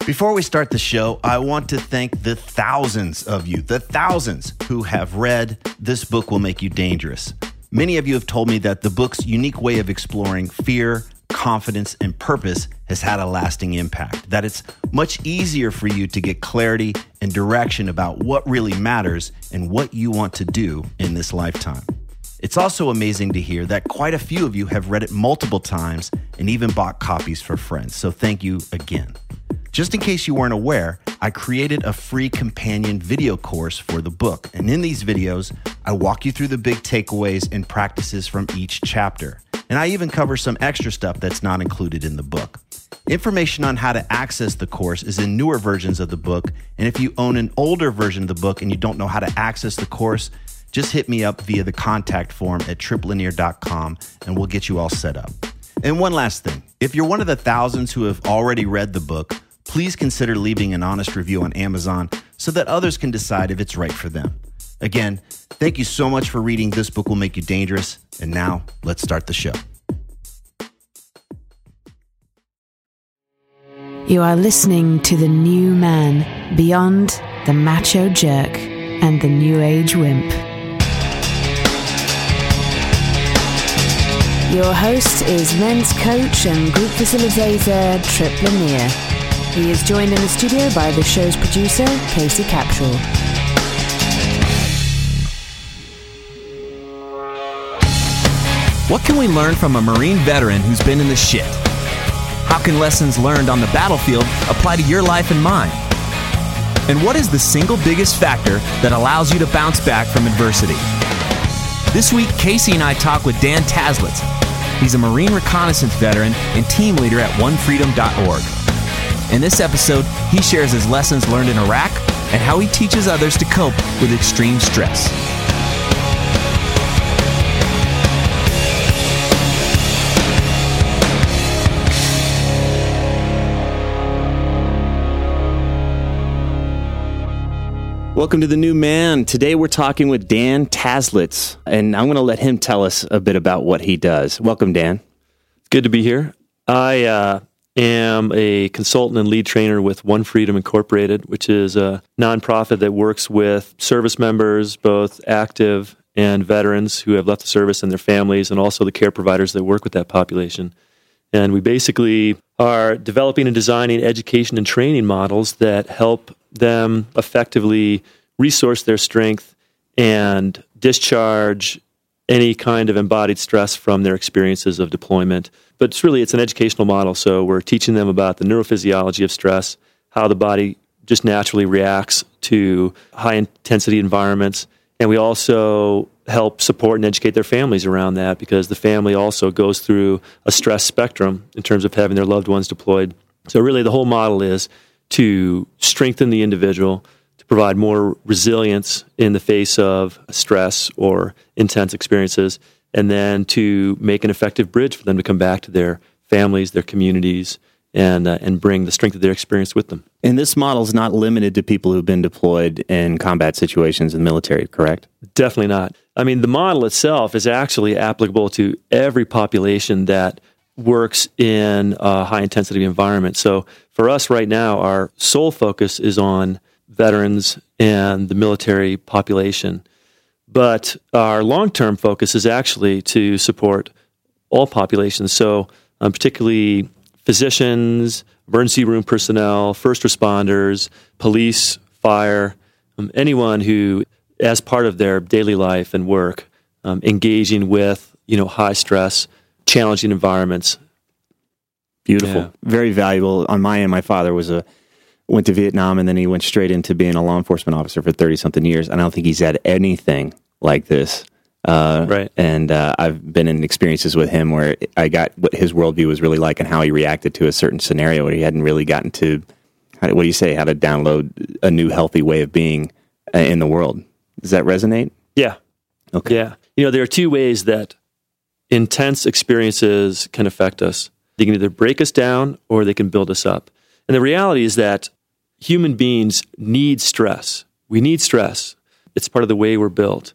Before we start the show, I want to thank the thousands of you, who have read This Book Will Make You Dangerous. Many of you have told me that the book's unique way of exploring fear, confidence, and purpose has had a lasting impact, that it's much easier for you to get clarity and direction about what really matters and what you want to do in this lifetime. It's also amazing to hear that quite a few of you have read it multiple times and even bought copies for friends, so thank you again. Just in case you weren't aware, I created a free companion video course for the book. And in these videos, I walk you through the big takeaways and practices from each chapter. And I even cover some extra stuff that's not included in the book. Information on how to access the course is in newer versions of the book. And if you own an older version of the book and you don't know how to access the course, just hit me up via the contact form at triplinear.com and we'll get you all set up. And one last thing, if you're one of the thousands who have already read the book, please consider leaving an honest review on Amazon so that others can decide if it's right for them. Again, thank you so much for reading This Book Will Make You Dangerous. And now, let's start the show. You are listening to The New Man, Beyond the Macho Jerk and the New Age Wimp. Your host is men's coach and group facilitator, Trip Lanier. He is joined in the studio by the show's producer, Casey Capshaw. What can we learn from a Marine veteran who's been in the shit? How can lessons learned on the battlefield apply to your life and mine? And what is the single biggest factor that allows you to bounce back from adversity? This week, Casey and I talk with Dan Taslitz. He's a Marine reconnaissance veteran and team leader at onefreedom.org. In this episode, he shares his lessons learned in Iraq and how he teaches others to cope with extreme stress. Welcome to The New Man. Today we're talking with Dan Taslitz, and I'm going to let him tell us a bit about what he does. Welcome, Dan. Good to be here. I am a consultant and lead trainer with One Freedom Incorporated, which is a nonprofit that works with service members, both active and veterans who have left the service and their families, and also the care providers that work with that population. And we basically are developing and designing education and training models that help them effectively resource their strength and discharge any kind of embodied stress from their experiences of deployment. But it's an educational model, so we're teaching them about the neurophysiology of stress, how the body just naturally reacts to high-intensity environments, and we also help support and educate their families around that because the family also goes through a stress spectrum in terms of having their loved ones deployed. So really the whole model is to strengthen the individual, to provide more resilience in the face of stress or intense experiences, and then to make an effective bridge for them to come back to their families, their communities, and bring the strength of their experience with them. And this model is not limited to people who've been deployed in combat situations in the military, correct? Definitely not. I mean, the model itself is actually applicable to every population that works in a high-intensity environment. So for us right now, our sole focus is on veterans and the military population. But our long-term focus is actually to support all populations. So particularly physicians, emergency room personnel, first responders, police, fire, anyone who, as part of their daily life and work, engaging with high stress, challenging environments. Beautiful. Yeah. Very valuable. On my end, my father went to Vietnam, and then he went straight into being a law enforcement officer for 30-something years. And I don't think he's had anything like this. Right. And I've been in experiences with him where I got what his worldview was really like and how he reacted to a certain scenario where he hadn't really gotten to, how to download a new healthy way of being in the world. Does that resonate? Yeah. Okay. Yeah. There are two ways that intense experiences can affect us. They can either break us down or they can build us up. And the reality is that human beings need stress. We need stress. It's part of the way we're built.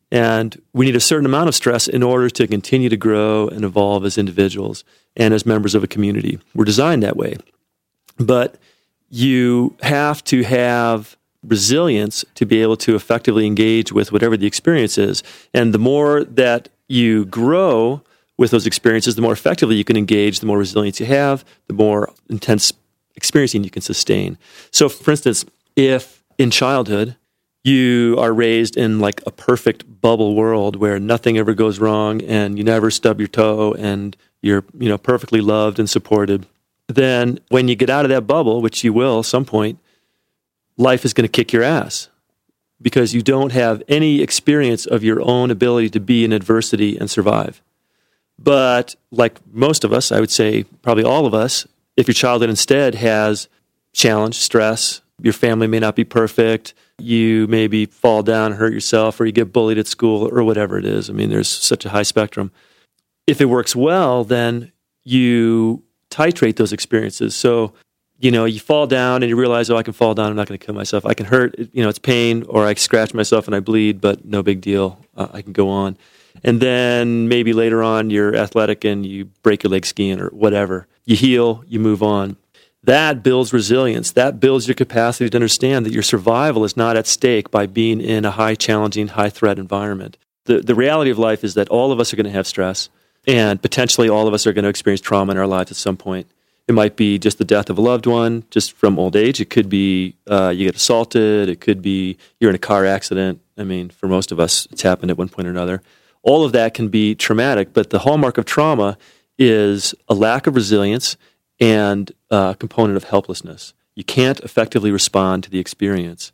And we need a certain amount of stress in order to continue to grow and evolve as individuals and as members of a community. We're designed that way. But you have to have resilience to be able to effectively engage with whatever the experience is. And the more that you grow with those experiences, the more effectively you can engage, the more resilience you have, the more intense experiencing you can sustain. So, for instance, if in childhood you are raised in like a perfect bubble world where nothing ever goes wrong and you never stub your toe and you're perfectly loved and supported, then when you get out of that bubble, which you will at some point, life is going to kick your ass because you don't have any experience of your own ability to be in adversity and survive. But like most of us, I would say probably all of us, if your childhood instead has challenge, stress, your family may not be perfect, you maybe fall down, hurt yourself, or you get bullied at school or whatever it is. I mean, there's such a high spectrum. If it works well, then you titrate those experiences. So, you fall down and you realize, I can fall down, I'm not going to kill myself. I can hurt, it's pain, or I scratch myself and I bleed, but no big deal. I can go on. And then maybe later on you're athletic and you break your leg skiing or whatever. You heal, you move on. That builds resilience. That builds your capacity to understand that your survival is not at stake by being in a high challenging, high threat environment. The reality of life is that all of us are going to have stress, and potentially all of us are going to experience trauma in our lives at some point. It might be just the death of a loved one, just from old age. It could be you get assaulted. It could be you're in a car accident. I mean, for most of us, it's happened at one point or another. All of that can be traumatic, but the hallmark of trauma is a lack of resilience and a component of helplessness. You can't effectively respond to the experience.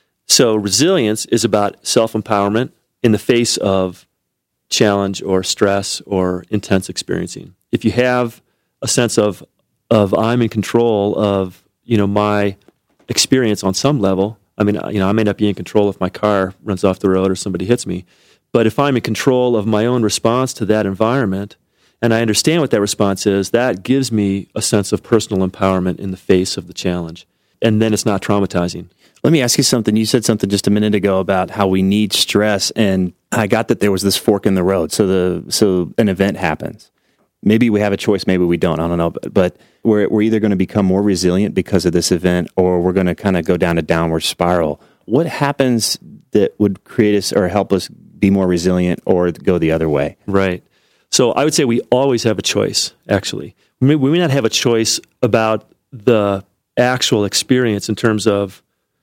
So resilience is about self-empowerment in the face of challenge or stress or intense experiencing. If you have a sense of I'm in control of, my experience on some level. I mean, I may not be in control if my car runs off the road or somebody hits me, but if I'm in control of my own response to that environment, and I understand what that response is, that gives me a sense of personal empowerment in the face of the challenge. And then it's not traumatizing. Let me ask you something. You said something just a minute ago about how we need stress, and I got that there was this fork in the road. So an event happens. Maybe we have a choice, maybe we don't. I don't know. But we're either going to become more resilient because of this event, or we're going to kind of go down a downward spiral. What happens that would create us or help us be more resilient or go the other way? Right. So I would say we always have a choice, actually. We may not have a choice about the actual experience in terms of,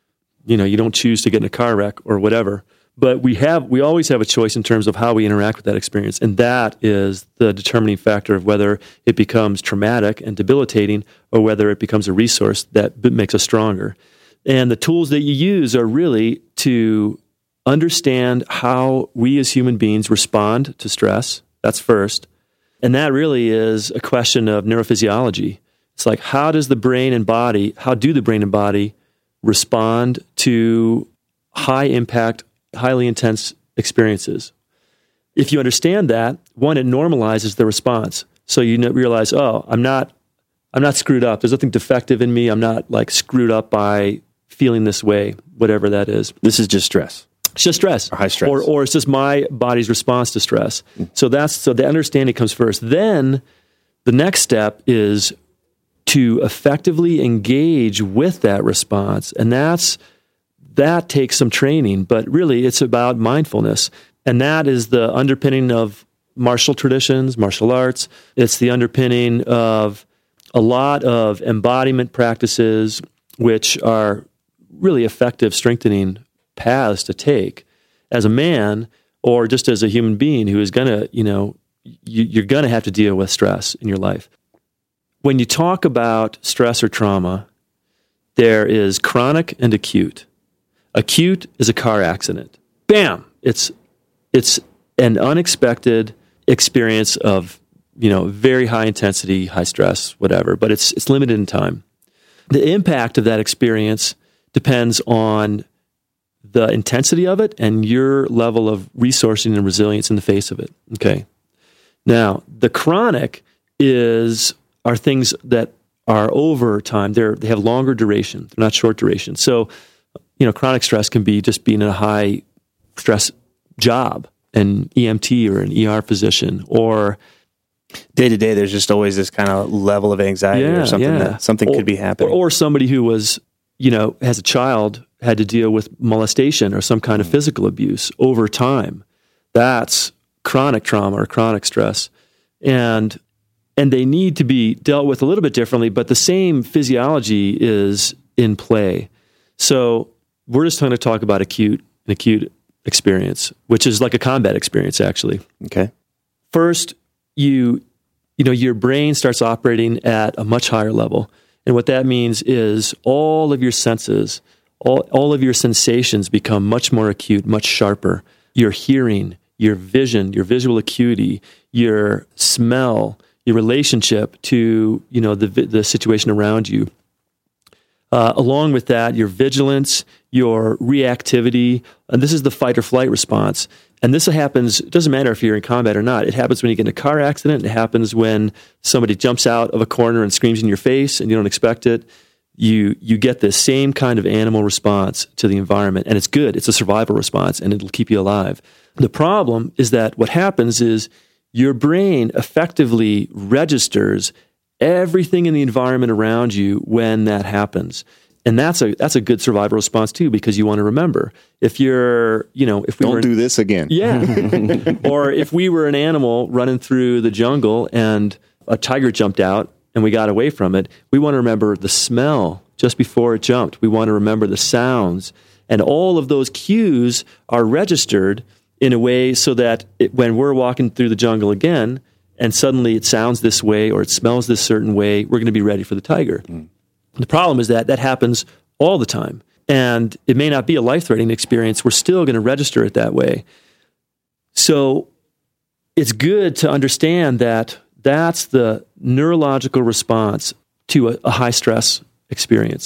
you don't choose to get in a car wreck or whatever. But we always have a choice in terms of how we interact with that experience, and that is the determining factor of whether it becomes traumatic and debilitating or whether it becomes a resource that makes us stronger. And the tools that you use are really to understand how we as human beings respond to stress. That's first. And that really is a question of neurophysiology. It's like, how do the brain and body respond to high impact, highly intense experiences? If you understand that, one, it normalizes the response. So you realize, I'm not screwed up. There's nothing defective in me. I'm not like screwed up by feeling this way, whatever that is. This is just stress. It's just stress. Or high stress. Or it's just my body's response to stress. So the understanding comes first. Then the next step is to effectively engage with that response. And that takes some training, but really it's about mindfulness. And that is the underpinning of martial traditions, martial arts. It's the underpinning of a lot of embodiment practices, which are really effective strengthening paths to take as a man or just as a human being who is going to, you're going to have to deal with stress in your life. When you talk about stress or trauma, there is chronic and acute. Acute is a car accident. Bam! It's an unexpected experience of, very high intensity, high stress, whatever, but it's limited in time. The impact of that experience depends on the intensity of it and your level of resourcing and resilience in the face of it. Okay. Now, the chronic are things that are over time. They have longer duration. They're not short duration. So, chronic stress can be just being in a high stress job, an EMT or an ER physician, or Day to day, there's just always this kind of level of anxiety or something that something could be happening. Or somebody who was, as a child, had to deal with molestation or some kind of physical abuse over time. That's chronic trauma or chronic stress. And they need to be dealt with a little bit differently, but the same physiology is in play. So we're just going to talk about an acute experience, which is like a combat experience, actually. Okay. First, your brain starts operating at a much higher level. And what that means is all of your senses, all of your sensations become much more acute, much sharper. Your hearing, your vision, your visual acuity, your smell, your relationship to, the situation around you. Along with that, your vigilance, your reactivity, and this is the fight or flight response. And this happens, it doesn't matter if you're in combat or not. It happens when you get in a car accident. It happens when somebody jumps out of a corner and screams in your face and you don't expect it. You get this same kind of animal response to the environment. And it's good. It's a survival response, and it'll keep you alive. The problem is that what happens is your brain effectively registers everything in the environment around you when that happens. And that's a good survival response too, because you want to remember. If you're, if we don't do this again. Yeah. Or if we were an animal running through the jungle and a tiger jumped out and we got away from it, we want to remember the smell just before it jumped. We want to remember the sounds. And all of those cues are registered in a way so that when we're walking through the jungle again and suddenly it sounds this way or it smells this certain way, we're going to be ready for the tiger. The problem is that happens all the time. And it may not be a life-threatening experience. We're still going to register it that way. So it's good to understand that that's the neurological response to a high-stress experience.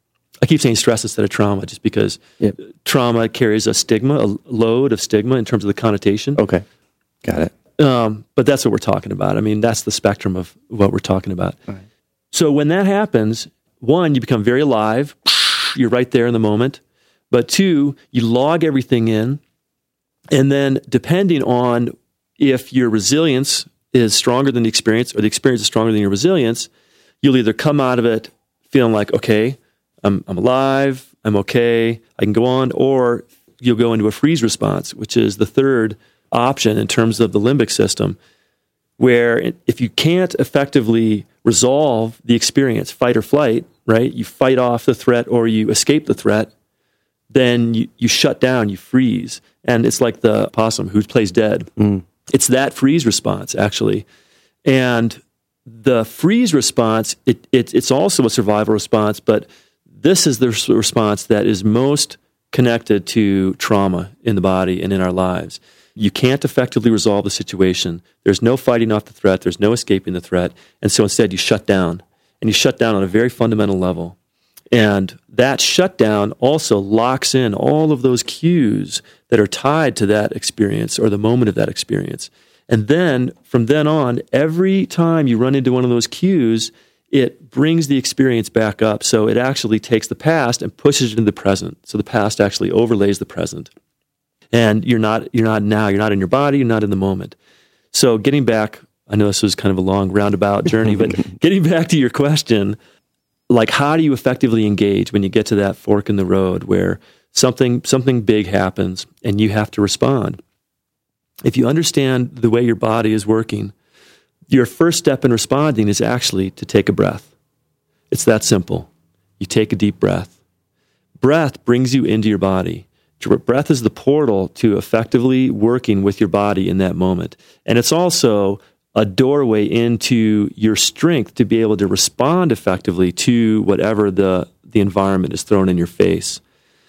I keep saying stress instead of trauma just because trauma carries a stigma, a load of stigma in terms of the connotation. Okay, got it. But that's what we're talking about. I mean, that's the spectrum of what we're talking about. Right. So when that happens, one, you become very alive. You're right there in the moment. But two, you log everything in. And then depending on if your resilience is stronger than the experience or the experience is stronger than your resilience, you'll either come out of it feeling like, okay, I'm alive, I'm okay, I can go on, or you'll go into a freeze response, which is the third option in terms of the limbic system, where if you can't effectively resolve the experience, fight or flight, right? You fight off the threat or you escape the threat, then you shut down, you freeze. And it's like the possum who plays dead. It's that freeze response, actually. And the freeze response, it's also a survival response, but this is the response that is most connected to trauma in the body and in our lives. You can't effectively resolve the situation. There's no fighting off the threat. There's no escaping the threat. And so instead you shut down. And you shut down on a very fundamental level. And that shutdown also locks in all of those cues that are tied to that experience or the moment of that experience. And then, from then on, every time you run into one of those cues, it brings the experience back up. So it actually takes the past and pushes it into the present. So the past actually overlays the present. And you're not now, you're not in your body, you're not in the moment. So getting back, I know this was kind of a long roundabout journey, but getting back to your question, like how do you effectively engage when you get to that fork in the road where something big happens and you have to respond? If you understand the way your body is working, your first step in responding is actually to take a breath. It's that simple. You take a deep breath. Breath brings you into your body. Breath is the portal to effectively working with your body in that moment. And it's also a doorway into your strength to be able to respond effectively to whatever the environment is thrown in your face.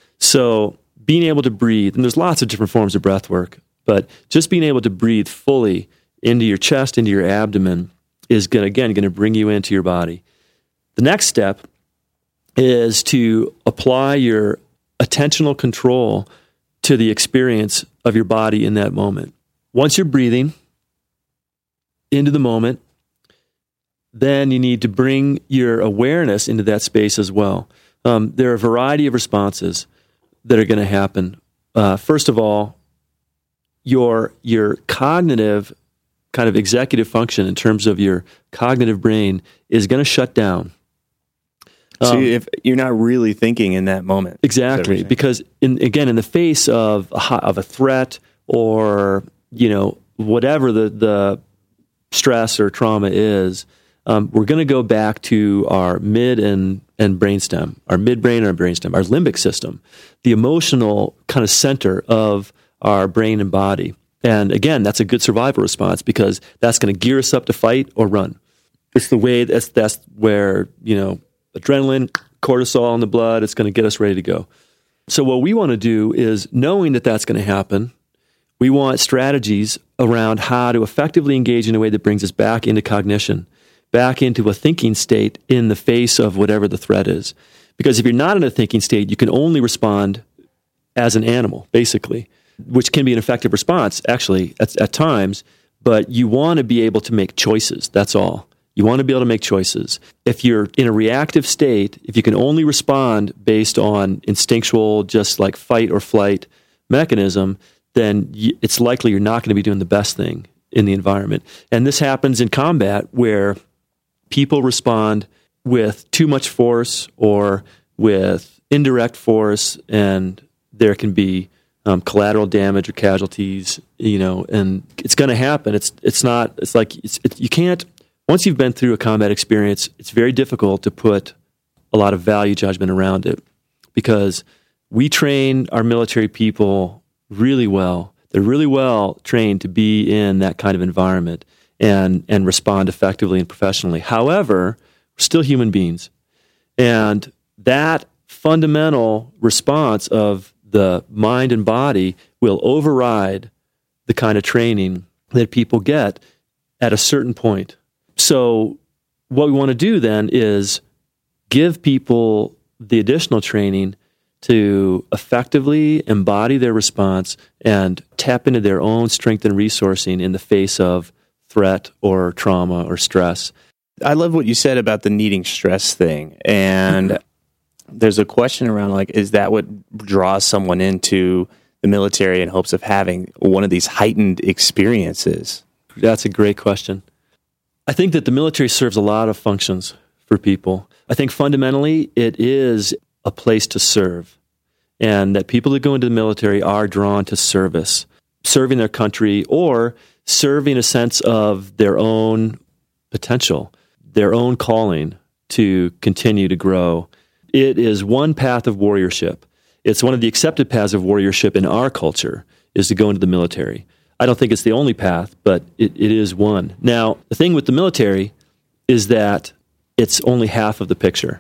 So being able to breathe, and there's lots of different forms of breath work, but just being able to breathe fully into your chest, into your abdomen, is going to bring you into your body. The next step is to apply your attentional control to the experience of your body in that moment. Once you're breathing into the moment, then you need to bring your awareness into that space as well. There are a variety of responses that are going to happen. First of all, your cognitive kind of executive function in terms of your cognitive brain is going to shut down. So if you're not really thinking in that moment. Exactly, because in the face of a threat or, whatever the stress or trauma is, we're going to go back to our mid and brainstem, our midbrain and our brainstem, our limbic system, the emotional kind of center of our brain and body. And again, that's a good survival response because that's going to gear us up to fight or run. It's the way that's where, adrenaline, cortisol in the blood, it's going to get us ready to go. So what we want to do is, knowing that that's going to happen, we want strategies around how to effectively engage in a way that brings us back into cognition, back into a thinking state in the face of whatever the threat is. Because if you're not in a thinking state, you can only respond as an animal, basically, which can be an effective response, actually, at times, but you want to be able to make choices, that's all. You want to be able to make choices. If you're in a reactive state, if you can only respond based on instinctual, just like fight or flight mechanism, then it's likely you're not going to be doing the best thing in the environment. And this happens in combat where people respond with too much force or with indirect force, and there can be collateral damage or casualties, and it's going to happen. You can't. Once you've been through a combat experience, it's very difficult to put a lot of value judgment around it because we train our military people really well. They're really well trained to be in that kind of environment and respond effectively and professionally. However, we're still human beings. And that fundamental response of the mind and body will override the kind of training that people get at a certain point. So what we want to do then is give people the additional training to effectively embody their response and tap into their own strength and resourcing in the face of threat or trauma or stress. I love what you said about the needing stress thing. And there's a question around, is that what draws someone into the military in hopes of having one of these heightened experiences? That's a great question. I think that the military serves a lot of functions for people. I think fundamentally it is a place to serve, and that people that go into the military are drawn to service, serving their country or serving a sense of their own potential, their own calling to continue to grow. It is one path of warriorship. It's one of the accepted paths of warriorship in our culture is to go into the military. I don't think it's the only path, but it is one. Now, the thing with the military is that it's only half of the picture.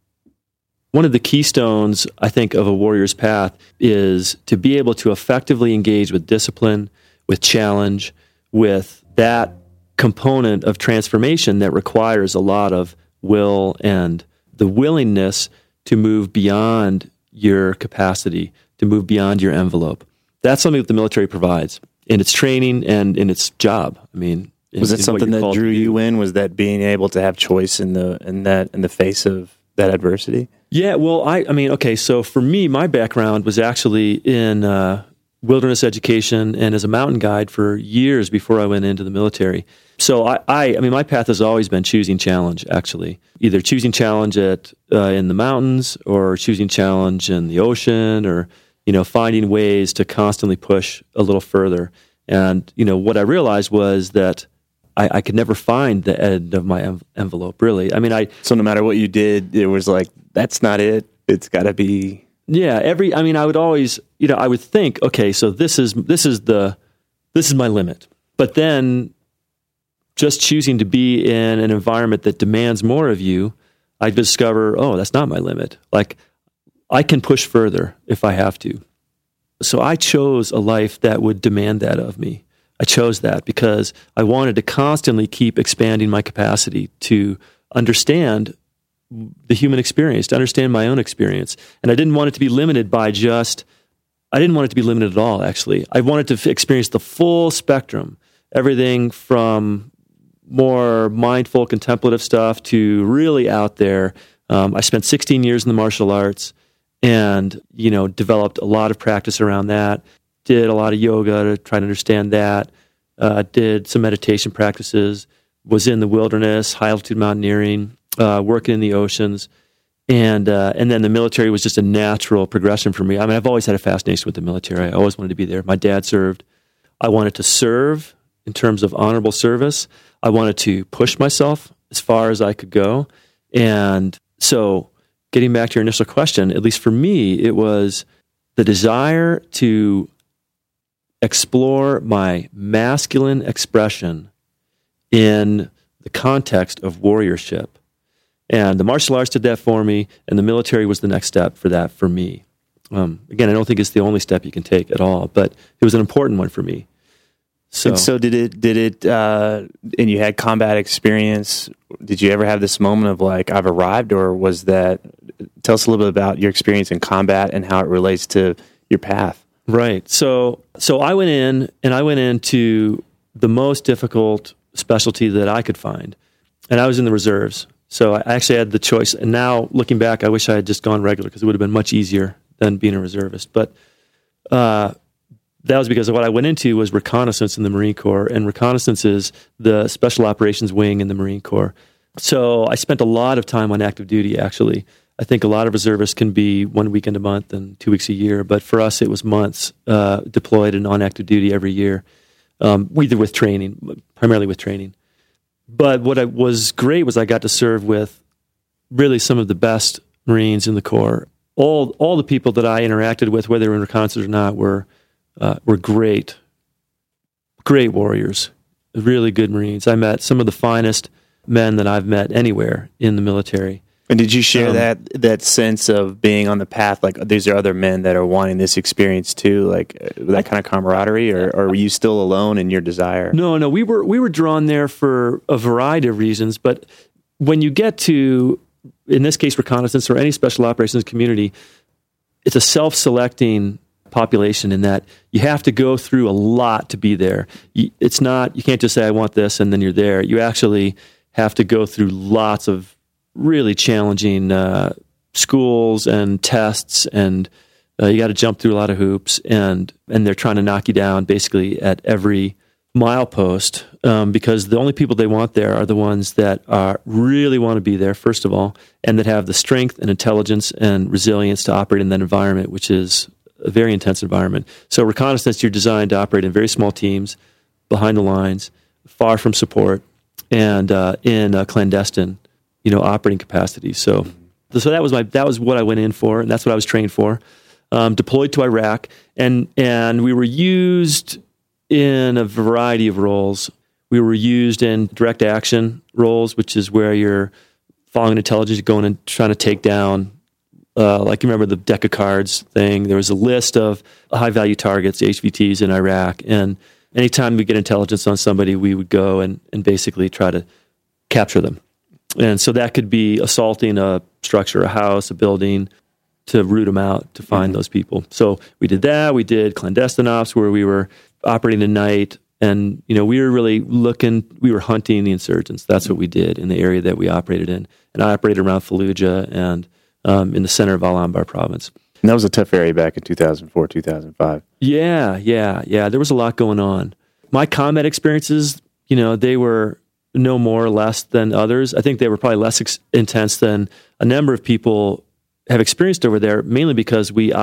One of the keystones, I think, of a warrior's path is to be able to effectively engage with discipline, with challenge, with that component of transformation that requires a lot of will and the willingness to move beyond your capacity, to move beyond your envelope. That's something that the military provides in its training and in its job. I mean, was that something that drew you in? Was that being able to have choice in the face of that adversity? Yeah, well, okay, so for me, my background was actually in wilderness education and as a mountain guide for years before I went into the military. So my path has always been choosing challenge, actually. Either choosing challenge in the mountains or choosing challenge in the ocean or, finding ways to constantly push a little further. And, what I realized was that I could never find the end of my envelope, really. So no matter what you did, it was like, that's not it. It's got to be... Yeah, I would always, I would think, okay, so this is my limit. But then just choosing to be in an environment that demands more of you, I discover, that's not my limit. Like, I can push further if I have to. So I chose a life that would demand that of me. I chose that because I wanted to constantly keep expanding my capacity to understand the human experience, to understand my own experience. And I didn't want it to be limited by I didn't want it to be limited at all, actually. I wanted to experience the full spectrum, everything from more mindful, contemplative stuff to really out there. I spent 16 years in the martial arts and, developed a lot of practice around that, did a lot of yoga to try to understand that, did some meditation practices, was in the wilderness, high altitude mountaineering, working in the oceans. And then the military was just a natural progression for me. I mean, I've always had a fascination with the military. I always wanted to be there. My dad served. I wanted to serve in terms of honorable service. I wanted to push myself as far as I could go. And so getting back to your initial question, at least for me, it was the desire to explore my masculine expression in the context of warriorship. And the martial arts did that for me, and the military was the next step for that for me. Again, I don't think it's the only step you can take at all, but it was an important one for me. So did it, and you had combat experience, did you ever have this moment of like, I've arrived, or was that, tell us a little bit about your experience in combat and how it relates to your path. Right. So I went into the most difficult specialty that I could find, and I was in the reserves. So I actually had the choice. And now, looking back, I wish I had just gone regular because it would have been much easier than being a reservist. But that was because of what I went into was reconnaissance in the Marine Corps, and reconnaissance is the special operations wing in the Marine Corps. So I spent a lot of time on active duty, actually. I think a lot of reservists can be 1 weekend a month and 2 weeks a year, but for us it was months deployed and on active duty every year, either with training, primarily with training. But what was great was I got to serve with really some of the best Marines in the Corps. All the people that I interacted with, whether they were in reconnaissance or not, were great warriors, really good Marines. I met some of the finest men that I've met anywhere in the military. And did you share that sense of being on the path, like these are other men that are wanting this experience too, like that kind of camaraderie, or were you still alone in your desire? No, we were drawn there for a variety of reasons, but when you get to, in this case, reconnaissance or any special operations community, it's a self-selecting population in that you have to go through a lot to be there. You can't just say, I want this, and then you're there. You actually have to go through lots of really challenging schools and tests, and you got to jump through a lot of hoops, and they're trying to knock you down basically at every milepost, because the only people they want there are the ones that really want to be there, first of all, and that have the strength and intelligence and resilience to operate in that environment, which is a very intense environment. So reconnaissance, you're designed to operate in very small teams, behind the lines, far from support, and in a clandestine operating capacity. So that was what I went in for, and that's what I was trained for. Deployed to Iraq, and we were used in a variety of roles. We were used in direct action roles, which is where you're following intelligence, going and trying to take down, like you remember the deck of cards thing. There was a list of high-value targets, HVTs, in Iraq, and anytime we get intelligence on somebody, we would go and basically try to capture them. And so that could be assaulting a structure, a house, a building, to root them out, to find those people. So we did that. We did clandestine ops where we were operating at night, and we were really we were hunting the insurgents. That's what we did in the area that we operated in. And I operated around Fallujah and in the center of Al-Anbar province. And that was a tough area back in 2004, 2005. Yeah. There was a lot going on. My combat experiences, they were no more or less than others. I think they were probably less intense than a number of people have experienced over there, mainly because we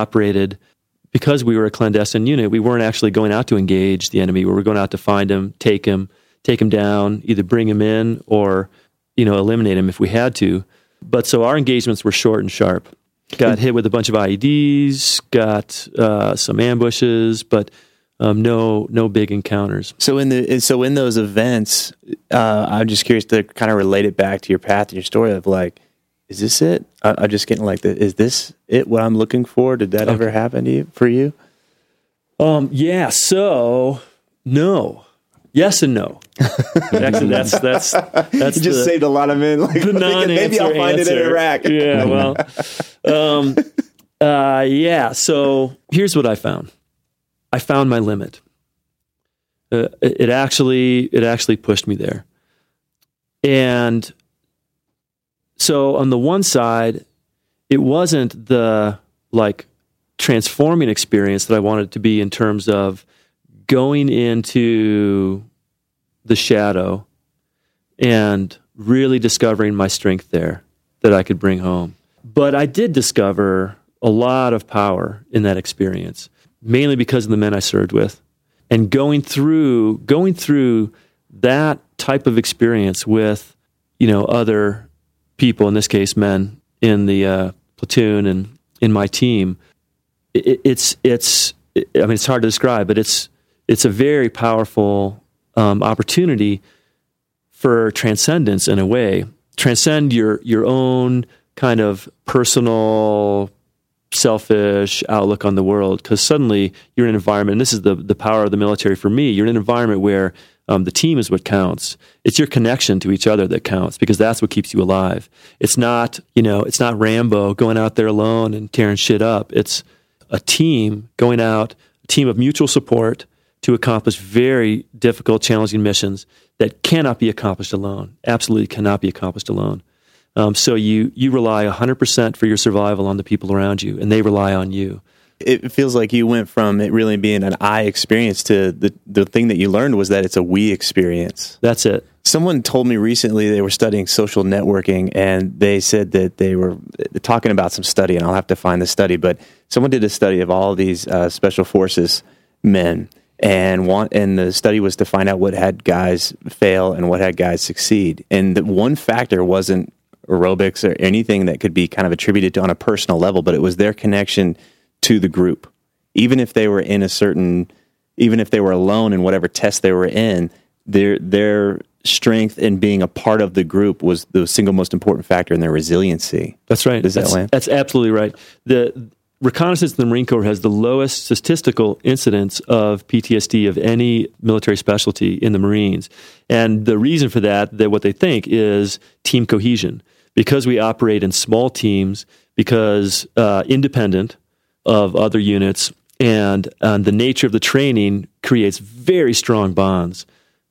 were a clandestine unit. We weren't actually going out to engage the enemy. We were going out to find him, take him down, either bring him in or, eliminate him if we had to. But so our engagements were short and sharp. Got hit with a bunch of IEDs, got some ambushes, but no big encounters. So in those events, I'm just curious to kind of relate it back to your path and your story of like, is this it? I'm just getting like, is this it? What I'm looking for? Did that ever happen for you? Yeah. So no. Yes and no. Actually, that's you just saved a lot of men. Like, maybe I'll find it in Iraq. Yeah. Well. Yeah. So here's what I found. I found my limit. It actually pushed me there. And so on the one side, it wasn't the transforming experience that I wanted it to be in terms of going into the shadow and really discovering my strength there that I could bring home. But I did discover a lot of power in that experience, mainly because of the men I served with. And going through that type of experience with, other people, in this case, men in the platoon and in my team, it's hard to describe, but it's a very powerful opportunity for transcendence in a way. Transcend your own kind of personal, selfish outlook on the world, because suddenly you're in an environment, and this is the power of the military for me, you're in an environment where the team is what counts. It's your connection to each other that counts, because that's what keeps you alive. It's not Rambo going out there alone and tearing shit up. It's a team going out, a team of mutual support to accomplish very difficult, challenging missions that cannot be accomplished alone. Absolutely cannot be accomplished alone. So you rely 100% for your survival on the people around you, and they rely on you. It feels like you went from it really being an I experience to the thing that you learned was that it's a we experience. That's it. Someone told me recently they were studying social networking, and they said that they were talking about some study, and I'll have to find the study, but someone did a study of all of these special forces men, and the study was to find out what had guys fail and what had guys succeed. And the one factor wasn't aerobics or anything that could be kind of attributed to on a personal level, but it was their connection to the group. Even if they were even if they were alone in whatever test they were in, their strength in being a part of the group was the single most important factor in their resiliency. That's right. That's absolutely right. The reconnaissance in the Marine Corps has the lowest statistical incidence of PTSD of any military specialty in the Marines. And the reason for that what they think is team cohesion. Because we operate in small teams, because independent of other units, and the nature of the training creates very strong bonds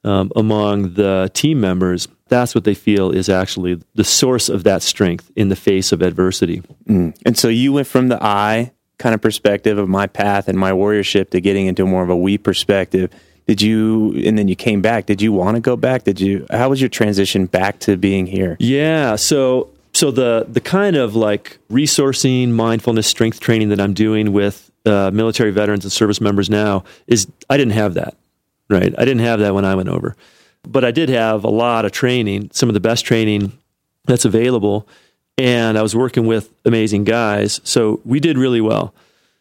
among the team members. That's what they feel is actually the source of that strength in the face of adversity. And so you went from the I kind of perspective of my path and my warriorship to getting into more of a we perspective. And then you came back. Did you want to go back? How was your transition back to being here? Yeah. So the kind of like resourcing, mindfulness, strength training that I'm doing with military veterans and service members now is, I didn't have that, right? I didn't have that when I went over. But I did have a lot of training, some of the best training that's available. And I was working with amazing guys. So we did really well.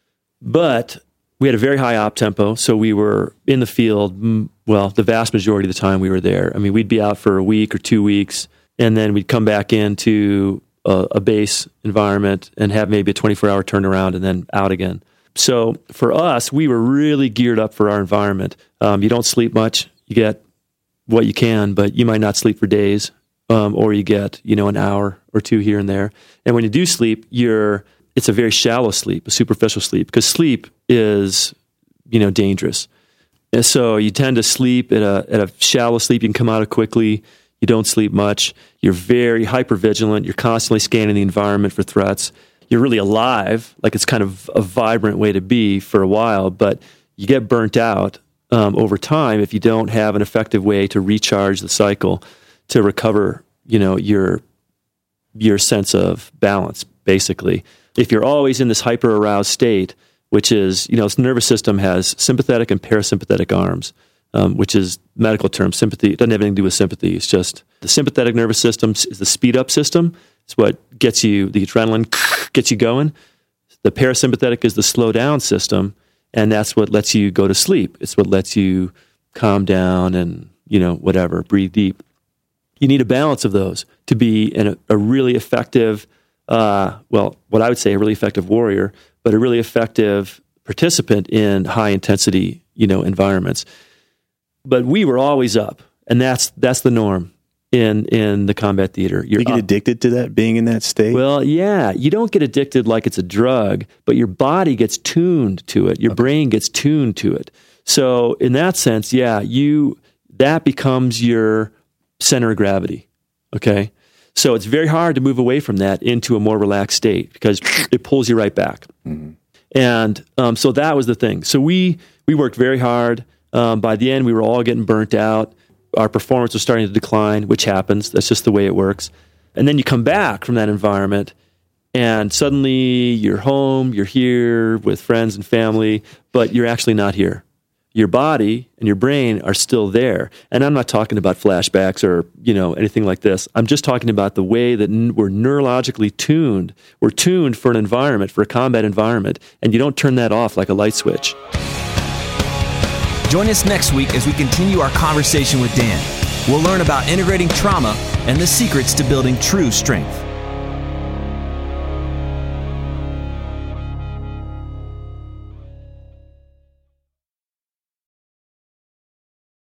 But we had a very high op tempo, so we were in the field, the vast majority of the time we were there. I mean, we'd be out for a week or 2 weeks, and then we'd come back into a base environment and have maybe a 24-hour turnaround and then out again. So for us, we were really geared up for our environment. You don't sleep much. You get what you can, but you might not sleep for days, or you get, an hour or two here and there. And when you do sleep, it's a very shallow sleep, a superficial sleep, because sleep is, dangerous. And so you tend to sleep at a shallow sleep. You can come out of quickly. You don't sleep much. You're very hypervigilant. You're constantly scanning the environment for threats. You're really alive, like it's kind of a vibrant way to be for a while, but you get burnt out over time if you don't have an effective way to recharge the cycle, to recover, your sense of balance, basically. If you're always in this hyper-aroused state, which is, this nervous system has sympathetic and parasympathetic arms, which is medical term. Sympathy, it doesn't have anything to do with sympathy. It's just the sympathetic nervous system is the speed-up system. It's what gets you, the adrenaline gets you going. The parasympathetic is the slow-down system, and that's what lets you go to sleep. It's what lets you calm down and, whatever, breathe deep. You need a balance of those to be a really effective, what I would say a really effective warrior, but a really effective participant in high-intensity, environments. But we were always up, and that's the norm in the combat theater. You get addicted to that, being in that state? Well, yeah. You don't get addicted like it's a drug, but your body gets tuned to it. Your brain gets tuned to it. So in that sense, yeah, that becomes your center of gravity, okay? So it's very hard to move away from that into a more relaxed state because it pulls you right back. Mm-hmm. And so that was the thing. So we worked very hard. By the end, we were all getting burnt out. Our performance was starting to decline, which happens. That's just the way it works. And then you come back from that environment, and suddenly you're home, you're here with friends and family, but you're actually not here. Your body and your brain are still there. And I'm not talking about flashbacks or, anything like this. I'm just talking about the way that we're neurologically tuned. We're tuned for an environment, for a combat environment, and you don't turn that off like a light switch. Join us next week as we continue our conversation with Dan. We'll learn about integrating trauma and the secrets to building true strength.